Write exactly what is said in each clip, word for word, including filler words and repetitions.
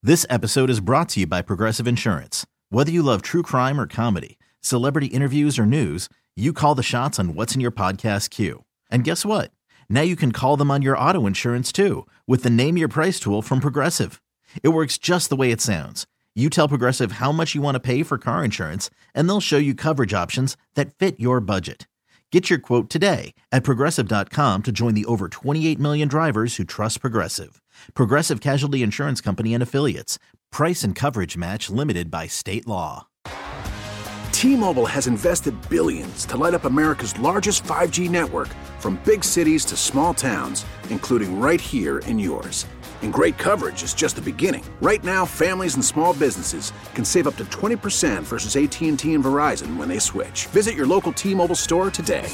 This episode is brought to you by Progressive Insurance. Whether you love true crime or comedy, celebrity interviews or news, you call the shots on what's in your podcast queue. And guess what? Now you can call them on your auto insurance too with the Name Your Price tool from Progressive. It works just the way it sounds. You tell Progressive how much you want to pay for car insurance, and they'll show you coverage options that fit your budget. Get your quote today at Progressive dot com to join the over twenty-eight million drivers who trust Progressive. Progressive Casualty Insurance Company and Affiliates. Price and coverage match limited by state law. T-Mobile has invested billions to light up America's largest five G network, from big cities to small towns, including right here in yours. And great coverage is just the beginning. Right now, families and small businesses can save up to twenty percent versus A T and T and Verizon when they switch. Visit your local T-Mobile store today.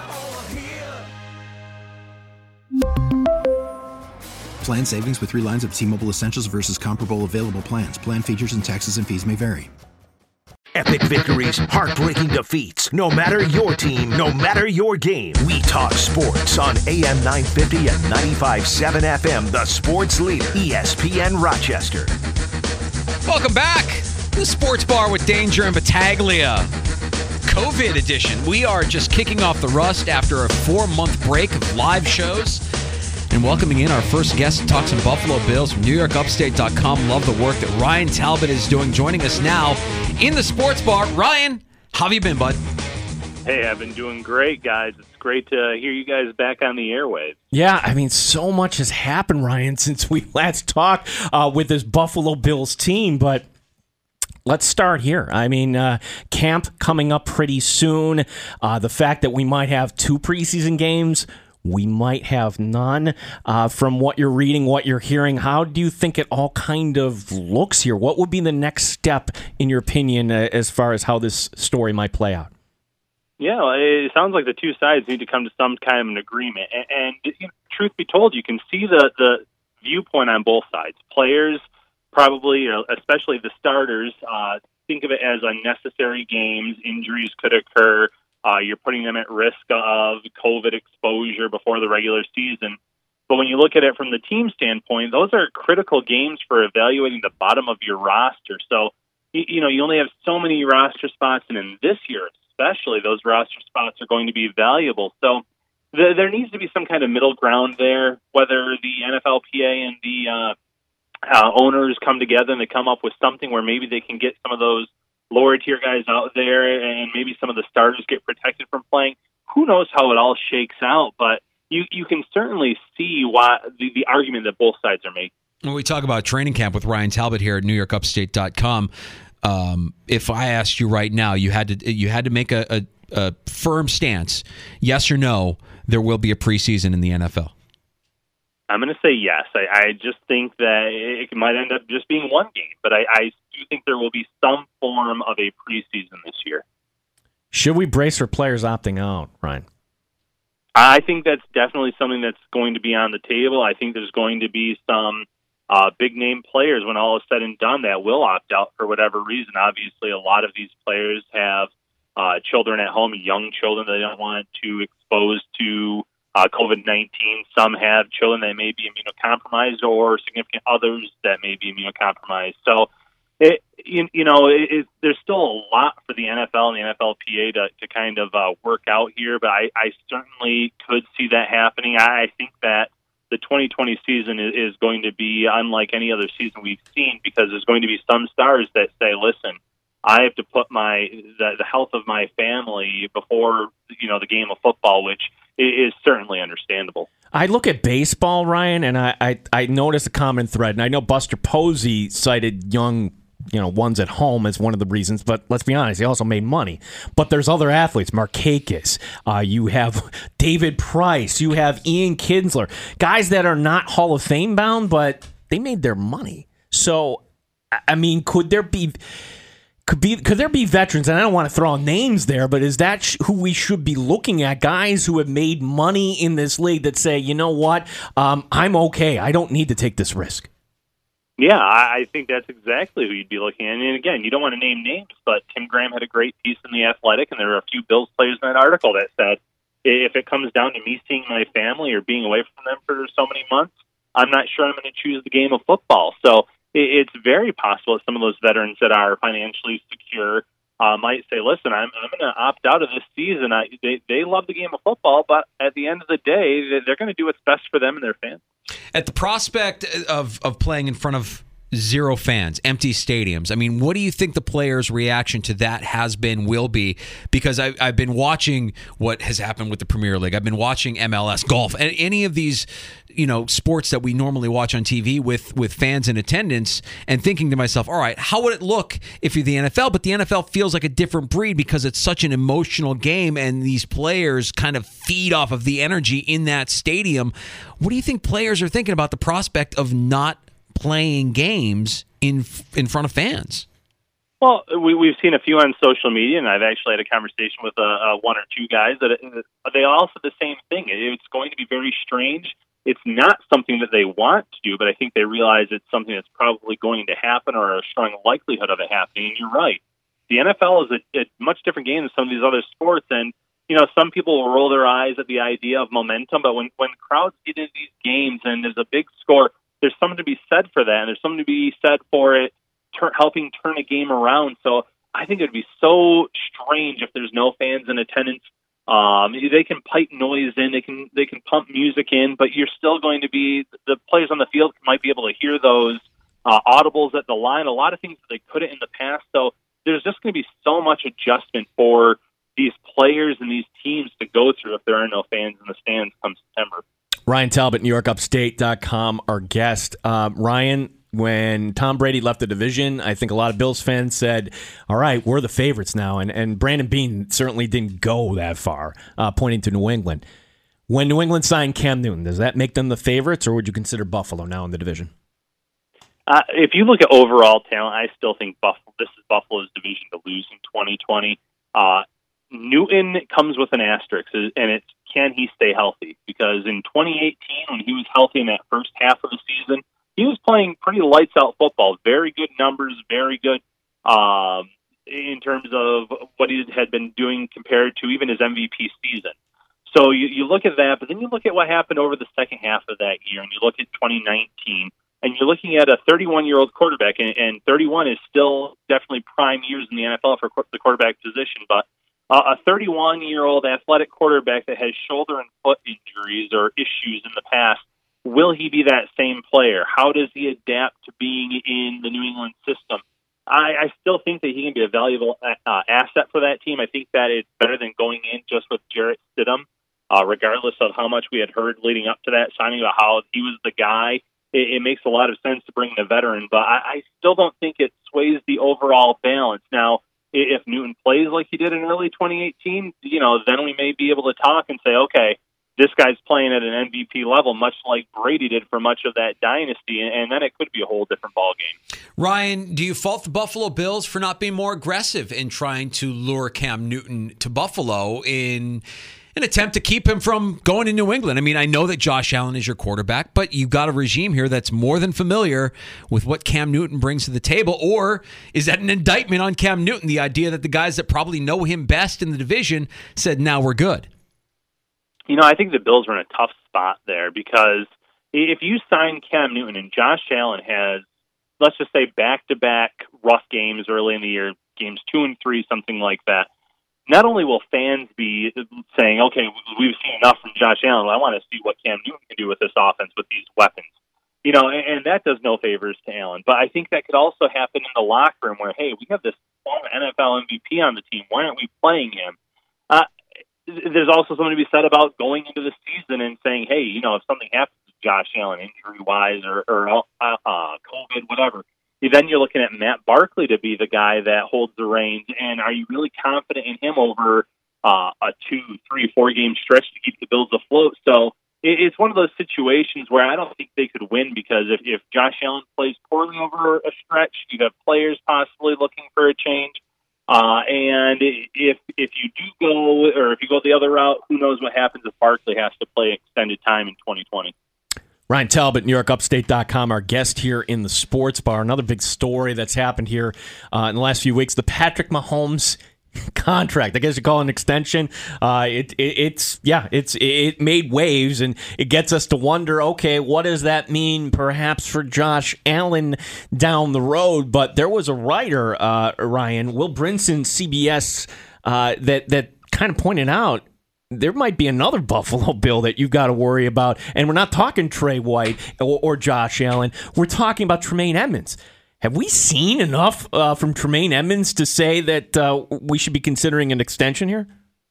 Plan savings with three lines of T-Mobile Essentials versus comparable available plans. Plan features and taxes and fees may vary. Epic victories, heartbreaking defeats. No matter your team, no matter your game. We talk sports on A M nine fifty and ninety-five point seven F M, the sports leader, E S P N Rochester. Welcome back. The Sports Bar with Danger and Battaglia. COVID edition. We are just kicking off the rust after a four-month break of live shows. And welcoming in our first guest to talk some Buffalo Bills from New York Upstate dot com. Love the work that Ryan Talbot is doing. Joining us now in the Sports Bar. Ryan, how have you been, bud? Hey, I've been doing great, guys. It's great to hear you guys back on the airwaves. Yeah, I mean, so much has happened, Ryan, since we last talked uh, with this Buffalo Bills team, but let's start here. I mean, uh, camp coming up pretty soon. Uh, the fact that we might have two preseason games, we might have none. Uh, from what you're reading, what you're hearing, how do you think it all kind of looks here? What would be the next step, in your opinion, uh, as far as how this story might play out? Yeah, well, it sounds like the two sides need to come to some kind of an agreement. And, and you know, truth be told, you can see the, the viewpoint on both sides. Players, probably, you know, especially the starters, uh, think of it as unnecessary games. Injuries could occur. Uh, you're putting them at risk of COVID exposure before the regular season. But when you look at it from the team standpoint, those are critical games for evaluating the bottom of your roster. So, you, you know, you only have so many roster spots, and in this year especially, those roster spots are going to be valuable. So th- there needs to be some kind of middle ground there, whether the N F L P A and the uh, uh, owners come together and they come up with something where maybe they can get some of those lower tier guys out there, and maybe some of the starters get protected from playing. Who knows how it all shakes out, but you, you can certainly see why the, the argument that both sides are making. When we talk about training camp with Ryan Talbot here at New York Upstate dot com, um, if I asked you right now, you had to you had to make a, a, a firm stance, yes or no, there will be a preseason in the N F L. I'm going to say yes. I, I just think that it might end up just being one game, but I, I do think there will be some form of a preseason this year. Should we brace for players opting out, Ryan? I think that's definitely something that's going to be on the table. I think there's going to be some uh, big-name players when all is said and done that will opt out for whatever reason. Obviously, a lot of these players have uh, children at home, young children that they don't want to expose to Uh, COVID nineteen. Some have children that may be immunocompromised or significant others that may be immunocompromised. So, it, you, you know, it, it, there's still a lot for the N F L and the N F L P A to, to kind of uh, work out here, but I, I certainly could see that happening. I, I think that the twenty twenty season is, is going to be unlike any other season we've seen, because there's going to be some stars that say, listen, I have to put my the, the health of my family before, you know, the game of football, which is certainly understandable. I look at baseball, Ryan, and I, I, I notice a common thread, and I know Buster Posey cited young, you know, ones at home as one of the reasons, but let's be honest, he also made money. But there's other athletes, Markakis, uh, you have David Price, you have Ian Kinsler, guys that are not Hall of Fame bound, but they made their money. So, I mean, could there be... Could be could there be veterans, and I don't want to throw out names there, but is that sh- who we should be looking at, guys who have made money in this league that say, you know what, um, I'm okay, I don't need to take this risk? Yeah, I think that's exactly who you'd be looking at. And again, you don't want to name names, but Tim Graham had a great piece in The Athletic, and there were a few Bills players in that article that said, if it comes down to me seeing my family or being away from them for so many months, I'm not sure I'm going to choose the game of football. So it, it's very possible that some of those veterans that are financially secure uh, might say, listen, I'm, I'm going to opt out of this season. I, they, they love the game of football, but at the end of the day, they're going to do what's best for them and their fans. At the prospect of, of playing in front of zero fans, empty stadiums, I mean, what do you think the players' reaction to that has been, will be? Because I, I've been watching what has happened with the Premier League. I've been watching M L S, golf, and any of these, you know, sports that we normally watch on T V with, with fans in attendance, and thinking to myself, all right, how would it look if you're the N F L? But the N F L feels like a different breed because it's such an emotional game, and these players kind of feed off of the energy in that stadium. What do you think players are thinking about the prospect of not playing games in in front of fans? Well, we, we've seen a few on social media, and I've actually had a conversation with uh, uh, one or two guys that uh, they all said the same thing. It's going to be very strange. It's not something that they want to do, but I think they realize it's something that's probably going to happen, or a strong likelihood of it happening. And you're right. The N F L is a, a much different game than some of these other sports, and you know, some people will roll their eyes at the idea of momentum, but when, when crowds get into these games and there's a big score, there's something to be said for that, and there's something to be said for it ter- helping turn a game around. So I think it would be so strange if there's no fans in attendance. Um, they can pipe noise in, they can they can pump music in, but you're still going to be, the players on the field might be able to hear those uh, audibles at the line, a lot of things that they couldn't in the past. So there's just going to be so much adjustment for these players and these teams to go through if there are no fans in the stands come September. Ryan Talbot, New York Upstate dot com, our guest. Um, Ryan, when Tom Brady left the division, I think a lot of Bills fans said, all right, we're the favorites now. And, and Brandon Beane certainly didn't go that far, uh, pointing to New England. When New England signed Cam Newton, does that make them the favorites, or would you consider Buffalo now in the division? Uh, if you look at overall talent, I still think Buffalo, this is Buffalo's division to lose in twenty twenty. Uh, Newton comes with an asterisk, and it's, can he stay healthy? Because in twenty eighteen, when he was healthy in that first half of the season, he was playing pretty lights-out football, very good numbers, very good um, in terms of what he had been doing compared to even his M V P season. So you, you look at that, but then you look at what happened over the second half of that year, and you look at twenty nineteen, and you're looking at a thirty-one-year-old quarterback, and, and thirty-one is still definitely prime years in the N F L for the quarterback position, but Uh, a thirty-one-year-old athletic quarterback that has shoulder and foot injuries or issues in the past, will he be that same player? How does he adapt to being in the New England system? I, I still think that he can be a valuable uh, asset for that team. I think that it's better than going in just with Jarrett Stidham, uh, regardless of how much we had heard leading up to that signing about how he was the guy. It, it makes a lot of sense to bring in a veteran, but I, I still don't think it sways the overall balance. Now, if Newton plays like he did in early twenty eighteen, you know, then we may be able to talk and say, okay, this guy's playing at an M V P level, much like Brady did for much of that dynasty, and then it could be a whole different ballgame. Ryan, do you fault the Buffalo Bills for not being more aggressive in trying to lure Cam Newton to Buffalo in an attempt to keep him from going to New England? I mean, I know that Josh Allen is your quarterback, but you've got a regime here that's more than familiar with what Cam Newton brings to the table. Or is that an indictment on Cam Newton, the idea that the guys that probably know him best in the division said, now we're good? You know, I think the Bills are in a tough spot there, because if you sign Cam Newton and Josh Allen has, let's just say, back-to-back rough games early in the year, games two and three, something like that, not only will fans be saying, okay, we've seen enough from Josh Allen, I want to see what Cam Newton can do with this offense with these weapons. You know, and, and that does no favors to Allen. But I think that could also happen in the locker room where, hey, we have this former N F L M V P on the team. Why aren't we playing him? Uh, there's also something to be said about going into the season and saying, hey, you know, if something happens to Josh Allen injury-wise or, or uh, uh, COVID, whatever, then you're looking at Matt Barkley to be the guy that holds the reins. And are you really confident in him over uh, a two, three, four-game stretch to keep the Bills afloat? So it, it's one of those situations where I don't think they could win, because if, if Josh Allen plays poorly over a stretch, you have players possibly looking for a change. Uh, and if if you do go, or if you go the other route, who knows what happens if Barkley has to play extended time in twenty twenty. Ryan Talbot, New York Upstate dot com, our guest here in the Sports Bar. Another big story that's happened here uh, in the last few weeks, the Patrick Mahomes contract. I guess you call it an extension. Uh, it, it it's yeah, it's it made waves, and it gets us to wonder. Okay, what does that mean, perhaps for Josh Allen down the road? But there was a writer, uh, Ryan Will Brinson, C B S, uh, that that kind of pointed out there might be another Buffalo Bill that you've got to worry about, and we're not talking Trey White or, or Josh Allen. We're talking about Tremaine Edmunds. Have we seen enough uh, from Tremaine Edmunds to say that uh, we should be considering an extension here?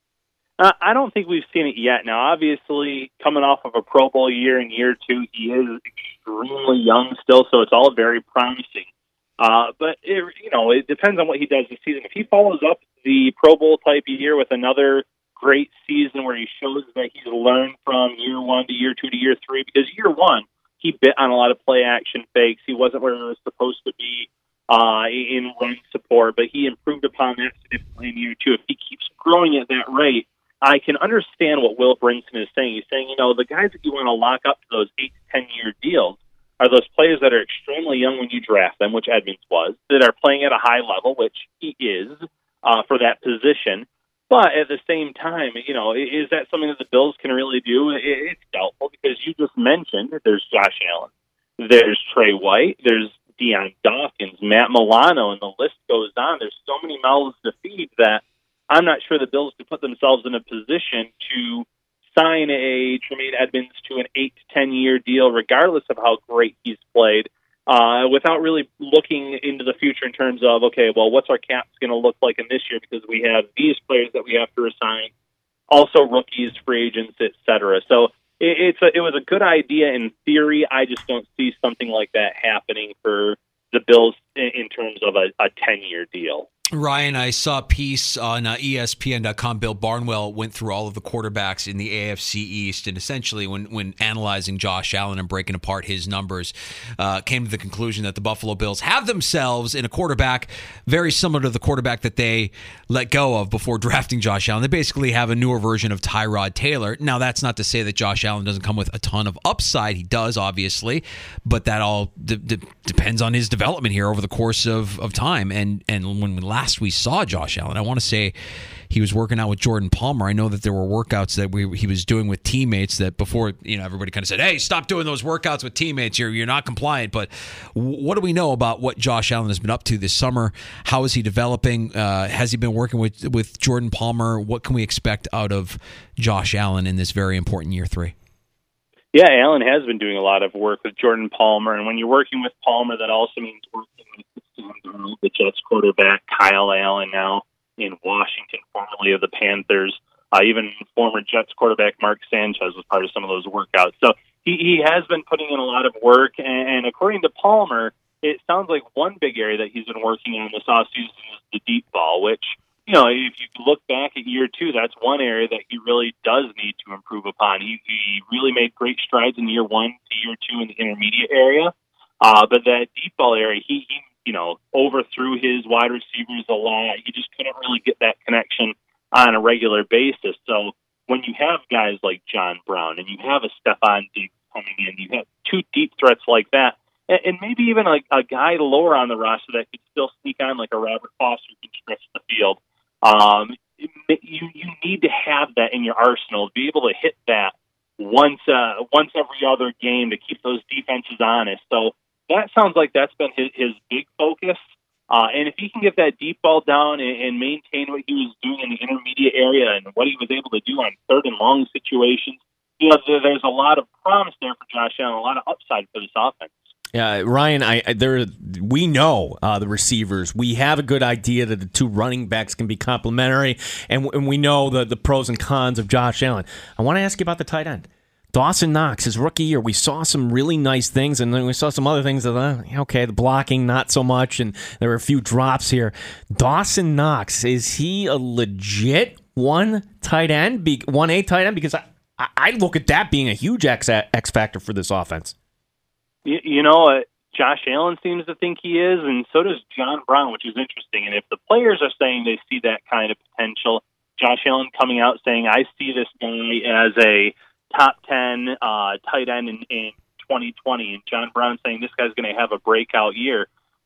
Uh, I don't think we've seen it yet. Now, obviously, coming off of a Pro Bowl year in year two, he is extremely young still, so it's all very promising. Uh, but, it, you know, it depends on what he does this season. If he follows up the Pro Bowl type year with another great season where he shows that he's learned from year one to year two to year three, because year one, he bit on a lot of play action fakes. He wasn't where he was supposed to be uh, in run support, but he improved upon that significantly in year two. If he keeps growing at that rate, I can understand what Will Brinson is saying. He's saying, you know, the guys that you want to lock up to those eight to ten year deals are those players that are extremely young when you draft them, which Edmunds was, that are playing at a high level, which he is uh, for that position. But at the same time, you know, is that something that the Bills can really do? It's doubtful, because you just mentioned that there's Josh Allen, there's Trey White, there's Deion Dawkins, Matt Milano, and the list goes on. There's so many mouths to feed that I'm not sure the Bills could put themselves in a position to sign a Tremaine Edmunds to an eight to ten year deal, regardless of how great he's played, uh, without really looking into the future in terms of, okay, well, what's our cap going to look like in this year, because we have these players that we have to assign, also rookies, free agents, et cetera. So it, it's a, it was a good idea in theory. I just don't see something like that happening for the Bills in, in terms of a, a ten year deal. Ryan, I saw a piece on uh, E S P N dot com. Bill Barnwell went through all of the quarterbacks in the A F C East, and essentially when, when analyzing Josh Allen and breaking apart his numbers, uh, came to the conclusion that the Buffalo Bills have themselves in a quarterback very similar to the quarterback that they let go of before drafting Josh Allen. They basically have a newer version of Tyrod Taylor. Now, that's not to say that Josh Allen doesn't come with a ton of upside. He does, obviously, but that all de- de- depends on his development here over the course of, of time. And, and when we last Last we saw Josh Allen, I want to say he was working out with Jordan Palmer. I know that there were workouts that we, he was doing with teammates that before, you know, everybody kind of said, hey, stop doing those workouts with teammates. You're, you're not compliant. But what do we know about what Josh Allen has been up to this summer? How is he developing? Uh, has he been working with, with Jordan Palmer? What can we expect out of Josh Allen in this very important year three? Yeah, Allen has been doing a lot of work with Jordan Palmer. And when you're working with Palmer, that also means working with the Jets quarterback, Kyle Allen, now in Washington, formerly of the Panthers. Uh, even former Jets quarterback Mark Sanchez was part of some of those workouts. So he, he has been putting in a lot of work. And, and according to Palmer, it sounds like one big area that he's been working on this offseason is the deep ball, which, you know, if you look back at year two, that's one area that he really does need to improve upon. He, he really made great strides in year one to year two in the intermediate area. Uh, but that deep ball area, he, he you know, overthrew his wide receivers a lot. He just couldn't really get that connection on a regular basis. So when you have guys like John Brown and you have a Stephon Diggs coming in, you have two deep threats like that, and, and maybe even a, a guy lower on the roster that could still sneak on like a Robert Foster who can stretch the field. Um, you you need to have that in your arsenal to be able to hit that once uh, once every other game to keep those defenses honest. So that sounds like that's been his, his big focus. Uh, and if he can get that deep ball down and, and maintain what he was doing in the intermediate area and what he was able to do on third and long situations, you know, there, there's a lot of promise there for Josh Allen, a lot of upside for this offense. Yeah, Ryan, I, I there we know uh, the receivers. We have a good idea that the two running backs can be complementary, and, and we know the, the pros and cons of Josh Allen. I want to ask you about the tight end. Dawson Knox, his rookie year, we saw some really nice things, and then we saw some other things that, uh, okay, the blocking, not so much, and there were a few drops here. Dawson Knox, is he a legit one tight end, one A tight end? Because I, I look at that being a huge X, X factor for this offense. You, you know, uh, Josh Allen seems to think he is, and so does John Brown, which is interesting. And if the players are saying they see that kind of potential, Josh Allen coming out saying, I see this guy as a top ten uh, tight end in, in twenty twenty, and John Brown saying this guy's going to have a breakout year.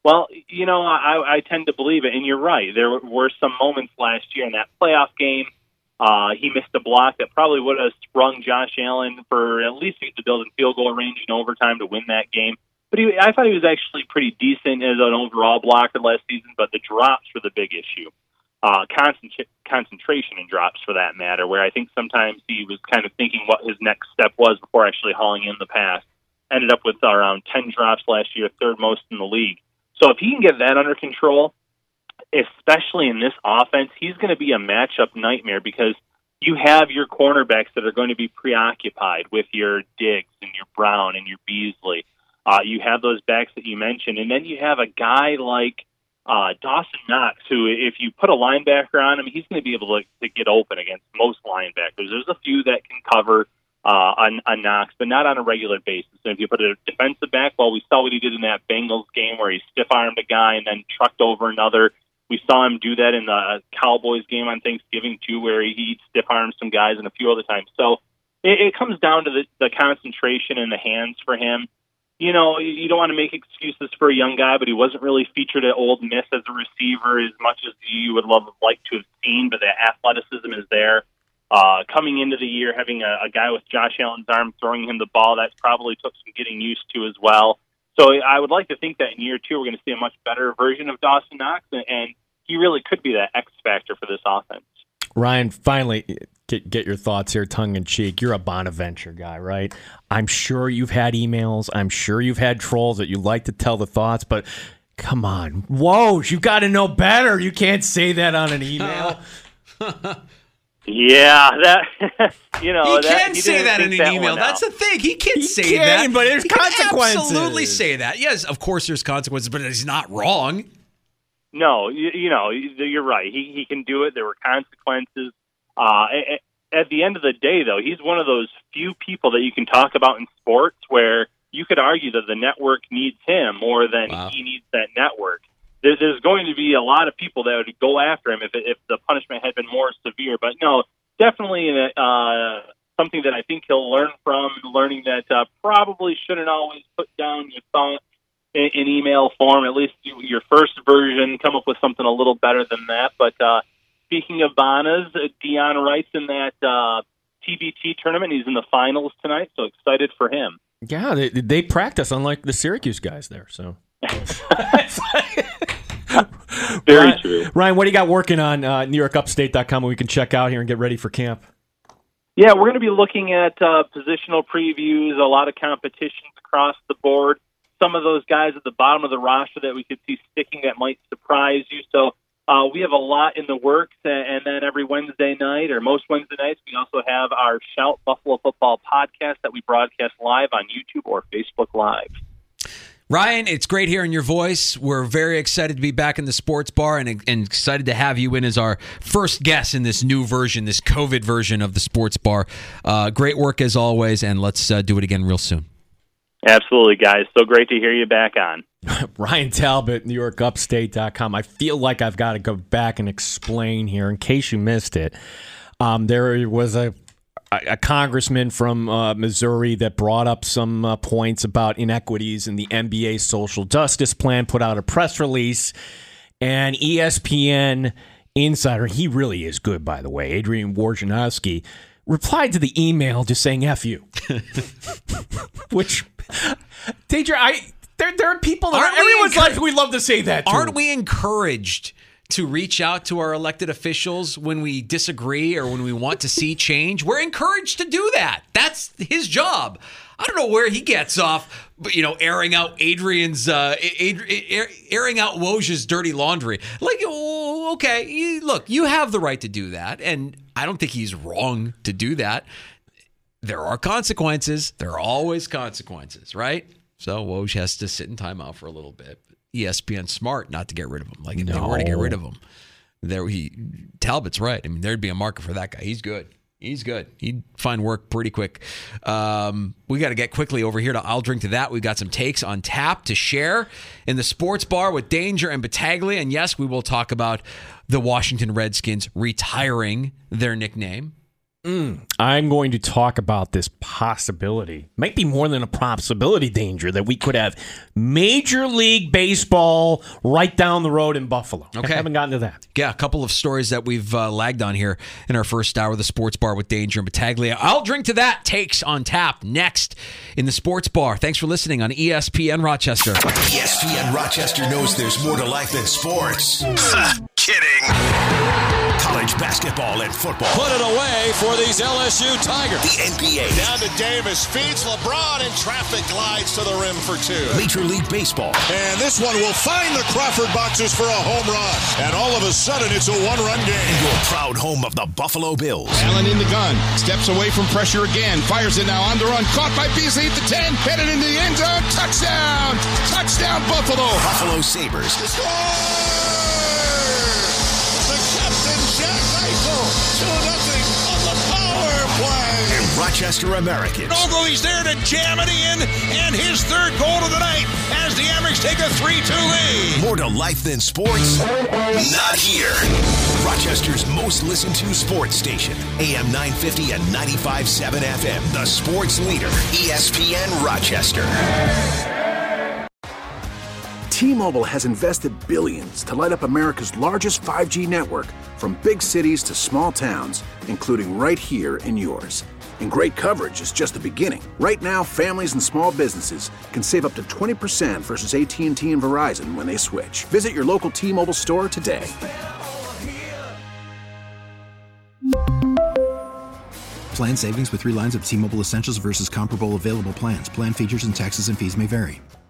Well, you know, I, I tend to believe it, and you're right. There were some moments last year in that playoff game. Uh, he missed a block that probably would have sprung Josh Allen for at least the building field goal range in overtime to win that game. But he, I thought he was actually pretty decent as an overall blocker last season, but the drops were the big issue. Uh, concentra- concentration and drops, for that matter, where I think sometimes he was kind of thinking what his next step was before actually hauling in the pass. Ended up with around ten drops last year, third most in the league. So if he can get that under control, especially in this offense, he's going to be a matchup nightmare because you have your cornerbacks that are going to be preoccupied with your Diggs and your Brown and your Beasley. Uh, you have those backs that you mentioned, and then you have a guy like uh, Dawson Knox, who, if you put a linebacker on him, he's going to be able to, to get open against most linebackers. There's a few that can cover uh, a, a Knox, but not on a regular basis. And if you put a defensive back, well, we saw what he did in that Bengals game where he stiff-armed a guy and then trucked over another. We saw him do that in the Cowboys game on Thanksgiving, too, where he stiff-armed some guys and a few other times. So it, it comes down to the, the concentration and the hands for him. You know, you don't want to make excuses for a young guy, but he wasn't really featured at Ole Miss as a receiver as much as you would love like to have seen, but the athleticism is there. Uh, coming into the year, having a, a guy with Josh Allen's arm throwing him the ball, that probably took some getting used to as well. So I would like to think that in year two, we're going to see a much better version of Dawson Knox, and he really could be that X factor for this offense. Ryan, finally, get get your thoughts here, tongue in cheek. You're a Bonaventure guy, right? I'm sure you've had emails. I'm sure you've had trolls that you like to tell the thoughts, but come on, whoa, you've got to know better. You can't say that on an email. Yeah, that you know, he that, can he say that in an that email. That's the thing. He can he say can, that, but there's he consequences. Can absolutely say that. Yes, of course, there's consequences, but he's not wrong. No, you, you know, you're right. He he can do it. There were consequences. Uh, at the end of the day, though, he's one of those few people that you can talk about in sports where you could argue that the network needs him more than wow. he needs that network. There, there's going to be a lot of people that would go after him if if the punishment had been more severe. But no, definitely uh, something that I think he'll learn from, learning that uh, probably shouldn't always put down your thoughts in, in email form, at least your first version, come up with something a little better than that. But uh, speaking of Bonas, Deion Wright's in that uh, T B T tournament. He's in the finals tonight, so excited for him. Yeah, they, they practice, unlike the Syracuse guys there. So Very Ryan, true. Ryan, what do you got working on uh, New York Upstate dot com where we can check out here and get ready for camp? Yeah, we're going to be looking at uh, positional previews, a lot of competitions across the board. Some of those guys at the bottom of the roster that we could see sticking that might surprise you. So uh, we have a lot in the works, and then every Wednesday night, or most Wednesday nights, we also have our Shout Buffalo Football podcast that we broadcast live on YouTube or Facebook Live. Ryan, it's great hearing your voice. We're very excited to be back in the sports bar and, and excited to have you in as our first guest in this new version, this COVID version of the sports bar. Uh, great work as always, and let's uh, do it again real soon. Absolutely, guys. So great to hear you back on. Ryan Talbot, New York Upstate dot com. I feel like I've got to go back and explain here in case you missed it. Um, there was a a congressman from uh, Missouri that brought up some uh, points about inequities in the N B A social justice plan, put out a press release, and E S P N insider, he really is good, by the way, Adrian Wojnarowski, replied to the email just saying F you. Which, Deidre, I, there, there are people that Aren't are, everyone's we encour- like, we love to say that, too. Aren't we encouraged to reach out to our elected officials when we disagree or when we want to see change? We're encouraged to do that. That's his job. I don't know where he gets off, but, you know, airing out Adrian's, uh, airing out Woj's dirty laundry. Like, oh, okay, you, look, you have the right to do that, and I don't think he's wrong to do that. There are consequences. There are always consequences, right? So Woj has to sit in timeout for a little bit. E S P N's smart not to get rid of him. Like, if no. they were to get rid of him, there he Talbot's right. I mean, there'd be a market for that guy. He's good. He's good. He'd find work pretty quick. Um, we got to get quickly over here to I'll Drink to That. We got some takes on tap to share in the sports bar with Danger and Battaglia. And yes, we will talk about the Washington Redskins retiring their nickname. Mm, I'm going to talk about this possibility. Might be more than a possibility, Danger, that we could have Major League Baseball right down the road in Buffalo. Okay. I haven't gotten to that. Yeah, a couple of stories that we've uh, lagged on here in our first hour of the Sports Bar with Danger and Battaglia. I'll drink to that. Takes on tap next in the Sports Bar. Thanks for listening on E S P N Rochester. E S P N Rochester knows there's more to life than sports. Kidding. College basketball and football. Put it away for these L S U Tigers. The N B A. Down to Davis. Feeds LeBron and traffic glides to the rim for two. Major League Baseball. And this one will find the Crawford boxers for a home run. And all of a sudden, it's a one-run game. And your proud home of the Buffalo Bills. Allen in the gun. Steps away from pressure again. Fires it now on the run. Caught by Beasley at the ten. Headed into the end zone. Touchdown. Touchdown, Buffalo. Buffalo Sabres. The score! The captain, Jack Eichel. two nothing on the power play. And Rochester Americans. Ogley's there to jam it in. And his third goal of the night as the Amerks take a three two lead. More to life than sports? Not here. Rochester's most listened to sports station. A M nine fifty and ninety-five point seven F M. The sports leader. E S P N Rochester. T-Mobile has invested billions to light up America's largest five G network, from big cities to small towns, including right here in yours. And great coverage is just the beginning. Right now, families and small businesses can save up to twenty percent versus A T and T and Verizon when they switch. Visit your local T-Mobile store today. Plan savings with three lines of T-Mobile Essentials versus comparable available plans. Plan features and taxes and fees may vary.